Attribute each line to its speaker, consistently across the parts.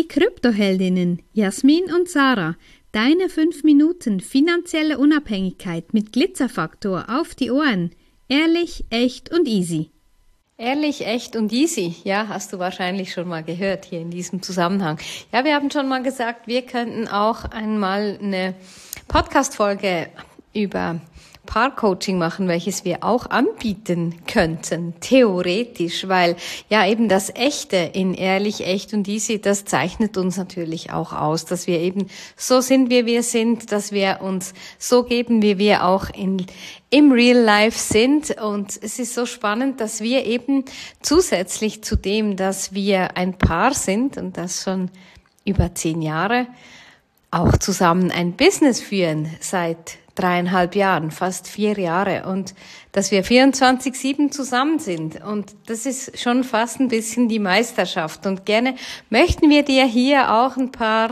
Speaker 1: Kryptoheldinnen Jasmin und Sarah. Deine 5 Minuten finanzielle Unabhängigkeit mit Glitzerfaktor auf die Ohren. Ehrlich, echt und easy.
Speaker 2: Ehrlich, echt und easy. Ja, hast du wahrscheinlich schon mal gehört hier in diesem Zusammenhang. Ja, wir haben schon mal gesagt, wir könnten auch einmal eine Podcast-Folge über Paarcoaching machen, welches wir auch anbieten könnten, theoretisch, weil ja eben das Echte in ehrlich, echt und easy, das zeichnet uns natürlich auch aus, dass wir eben so sind, wie wir sind, dass wir uns so geben, wie wir auch im Real Life sind. Und es ist so spannend, dass wir eben zusätzlich zu dem, dass wir ein Paar sind und das schon über 10 Jahre, auch zusammen ein Business führen seit 3,5 Jahren, fast 4 Jahre, und dass wir 24/7 zusammen sind. Und das ist schon fast ein bisschen die Meisterschaft. Und gerne möchten wir dir hier auch ein paar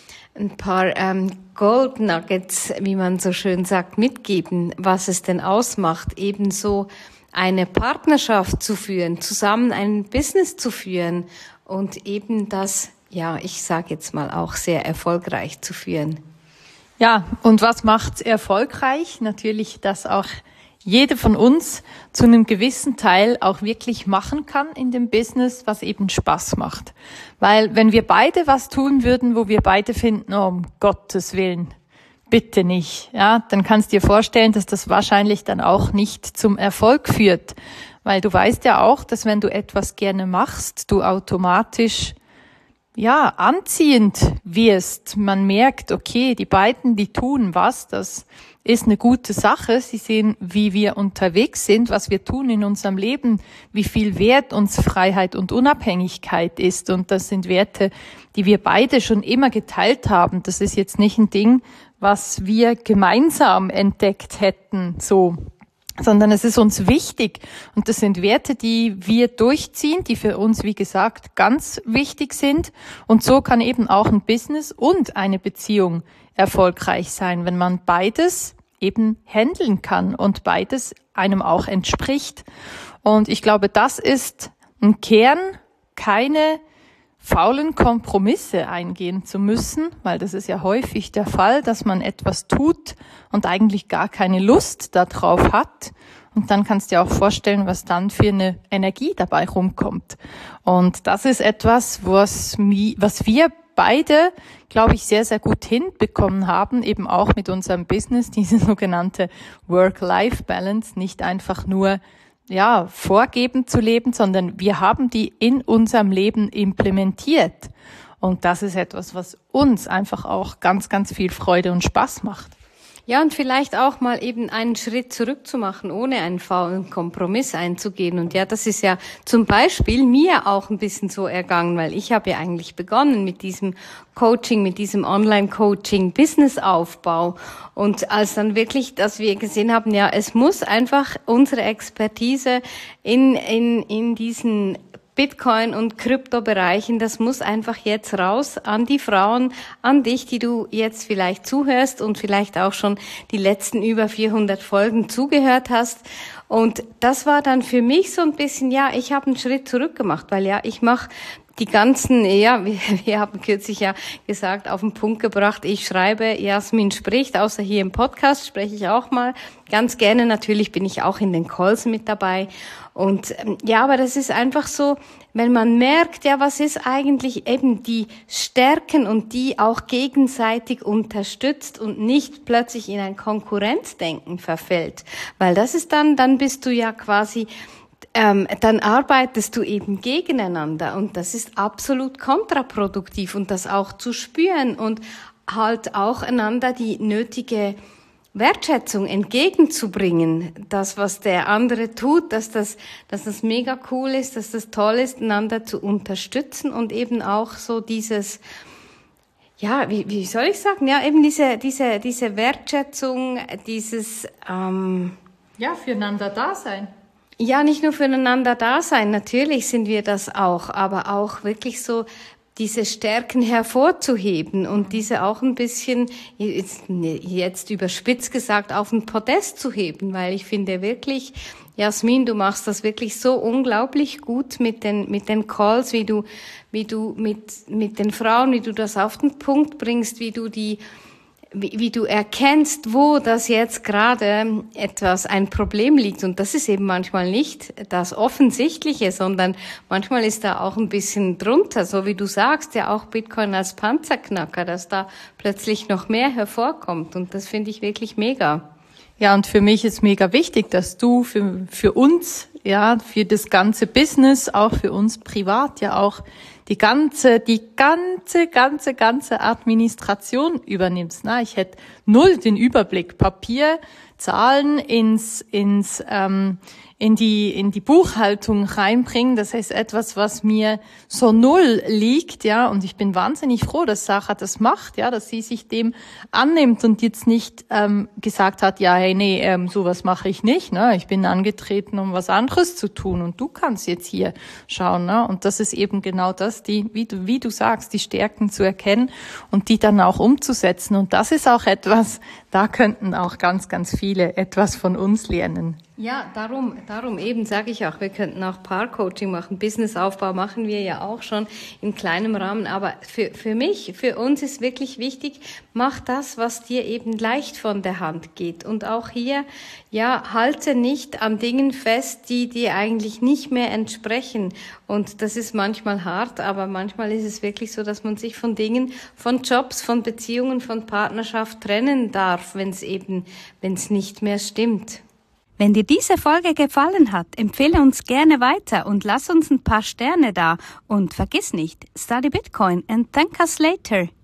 Speaker 2: Gold Nuggets, wie man so schön sagt, mitgeben, was es denn ausmacht, ebenso eine Partnerschaft zu führen, zusammen ein Business zu führen und eben das, ja, ich sage jetzt mal auch sehr erfolgreich zu führen.
Speaker 3: Ja, und was macht's erfolgreich? Natürlich, dass auch jede von uns zu einem gewissen Teil auch wirklich machen kann in dem Business, was eben Spaß macht. Weil wenn wir beide was tun würden, wo wir beide finden, oh, um Gottes Willen, bitte nicht, ja, dann kannst du dir vorstellen, dass das wahrscheinlich dann auch nicht zum Erfolg führt. Weil du weißt ja auch, dass wenn du etwas gerne machst, du automatisch anziehend wirst. Man merkt, okay, die beiden, die tun was, das ist eine gute Sache. Sie sehen, wie wir unterwegs sind, was wir tun in unserem Leben, wie viel wert uns Freiheit und Unabhängigkeit ist. Und das sind Werte, die wir beide schon immer geteilt haben. Das ist jetzt nicht ein Ding, was wir gemeinsam entdeckt hätten, so, sondern es ist uns wichtig. Und das sind Werte, die wir durchziehen, die für uns, wie gesagt, ganz wichtig sind. Und so kann eben auch ein Business und eine Beziehung erfolgreich sein, wenn man beides eben handeln kann und beides einem auch entspricht. Und ich glaube, das ist ein Kern, keine faulen Kompromisse eingehen zu müssen, weil das ist ja häufig der Fall, dass man etwas tut und eigentlich gar keine Lust darauf hat. Und dann kannst du dir auch vorstellen, was dann für eine Energie dabei rumkommt. Und das ist etwas, was wir beide, glaube ich, sehr, sehr gut hinbekommen haben, eben auch mit unserem Business, diese sogenannte Work-Life-Balance, nicht einfach nur vorgeben zu leben, sondern wir haben die in unserem Leben implementiert. Und das ist etwas, was uns einfach auch ganz, ganz viel Freude und Spaß macht.
Speaker 2: Ja, und vielleicht auch mal eben einen Schritt zurück zu machen, ohne einen faulen Kompromiss einzugehen. Und ja, das ist ja zum Beispiel mir auch ein bisschen so ergangen, weil ich habe ja eigentlich begonnen mit diesem Coaching, mit diesem Online-Coaching, Businessaufbau. Und als dann wirklich, dass wir gesehen haben, ja, es muss einfach unsere Expertise in diesen Bitcoin- und Kryptobereichen, das muss einfach jetzt raus an die Frauen, an dich, die du jetzt vielleicht zuhörst und vielleicht auch schon die letzten über 400 Folgen zugehört hast. Und das war dann für mich so ein bisschen, ich habe einen Schritt zurück gemacht, weil ich mache die ganzen, wir haben kürzlich gesagt, auf den Punkt gebracht, ich schreibe, Jasmin spricht, außer hier im Podcast spreche ich auch mal ganz gerne. Natürlich bin ich auch in den Calls mit dabei. Und aber das ist einfach so, wenn man merkt, was ist eigentlich eben die Stärken und die auch gegenseitig unterstützt und nicht plötzlich in ein Konkurrenzdenken verfällt. Weil das ist dann bist du ja quasi, dann arbeitest du eben gegeneinander und das ist absolut kontraproduktiv und das auch zu spüren und halt auch einander die nötige Wertschätzung entgegenzubringen, das, was der andere tut, dass das mega cool ist, dass das toll ist, einander zu unterstützen und eben auch so dieses, wie soll ich sagen, eben diese Wertschätzung, dieses,
Speaker 3: füreinander da sein.
Speaker 2: Ja, nicht nur füreinander da sein, natürlich sind wir das auch, aber auch wirklich so diese Stärken hervorzuheben und diese auch ein bisschen, jetzt überspitzt gesagt, auf den Podest zu heben, weil ich finde wirklich, Jasmin, du machst das wirklich so unglaublich gut mit den Calls, wie du mit den Frauen, wie du das auf den Punkt bringst, wie du erkennst, wo das jetzt gerade ein Problem liegt. Und das ist eben manchmal nicht das Offensichtliche, sondern manchmal ist da auch ein bisschen drunter, so wie du sagst, ja auch Bitcoin als Panzerknacker, dass da plötzlich noch mehr hervorkommt. Und das finde ich wirklich mega.
Speaker 3: Ja, und für mich ist mega wichtig, dass du für uns, ja, für das ganze Business, auch für uns privat, ja auch die ganze Administration übernimmst. Na, ich hätte null den Überblick. Papier, Zahlen in die Buchhaltung reinbringen. Das heißt etwas, was mir so null liegt, ja. Und ich bin wahnsinnig froh, dass Sarah das macht, ja, dass sie sich dem annimmt und jetzt nicht gesagt hat, ja, hey, nee, sowas mache ich nicht, ne. Ich bin angetreten, um was anderes zu tun und du kannst jetzt hier schauen, ne. Und das ist eben genau das, wie du sagst, die Stärken zu erkennen und die dann auch umzusetzen. Und das ist auch etwas, da könnten auch ganz, ganz viele etwas von uns lernen.
Speaker 2: Ja, darum eben sage ich auch, wir könnten auch Paar-Coaching machen, Businessaufbau machen wir ja auch schon in kleinem Rahmen, aber für uns ist wirklich wichtig, mach das, was dir eben leicht von der Hand geht und auch hier, ja, halte nicht an Dingen fest, die dir eigentlich nicht mehr entsprechen und das ist manchmal hart, aber manchmal ist es wirklich so, dass man sich von Dingen, von Jobs, von Beziehungen, von Partnerschaft trennen darf, wenn es nicht mehr stimmt.
Speaker 1: Wenn dir diese Folge gefallen hat, empfehle uns gerne weiter und lass uns ein paar Sterne da. Und vergiss nicht, study Bitcoin and thank us later.